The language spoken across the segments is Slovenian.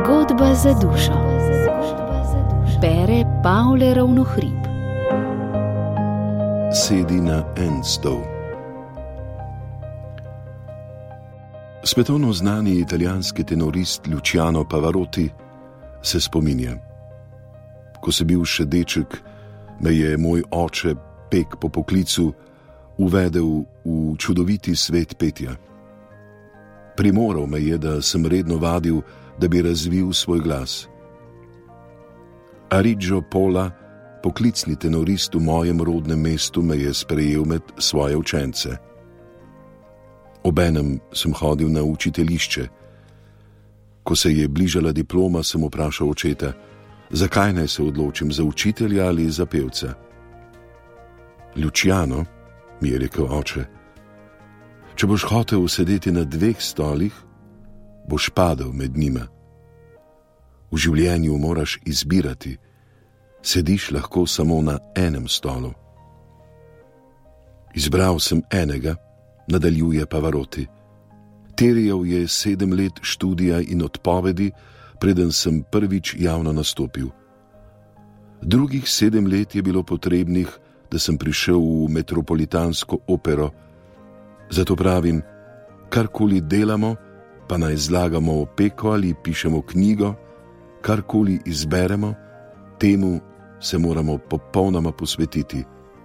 Zgodba za dušo. Bere Pavle Ravnohrib. Sedi na en stol. Svetovno znani italijanski tenorist Luciano Pavarotti se spominja: ko sem bil še deček, me je moj oče, pek po poklicu, uvedel v čudoviti svet petja. Primoral me je, da sem redno vadil, da bi razvil svoj glas. Ariggio Pola, poklicni tenorist v mojem rodnem mestu, me je sprejel med svoje učence. Obenem sem hodil na učiteljišče. Ko se je bližala diploma, sem vprašal očeta, zakaj naj se odločim, za učitelja ali za pevca. Luciano, mi je rekel oče, če boš hotel sedeti na 2 stolih, boš padel med njima. V življenju moraš izbirati, sediš lahko samo na enem stolu. Izbral sem enega, nadaljuje Pavarotti. Terjal je 7 let študija in odpovedi, preden sem prvič javno nastopil. Drugih 7 let je bilo potrebnih, da sem prišel v Metropolitansko opero. Zato pravim, karkoli delamo, pa naj zlagamo opeko ali pišemo knjigo, karkoli izberemo, temu se moramo popolnoma posvetiti.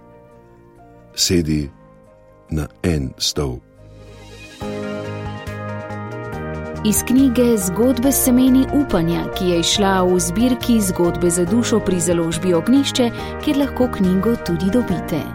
Sedi na en stol. Iz knjige Zgodbe s semeni upanja, ki je izšla v zbirki Zgodbe za dušo pri založbi Ognjišče, kjer lahko knjigo tudi dobite.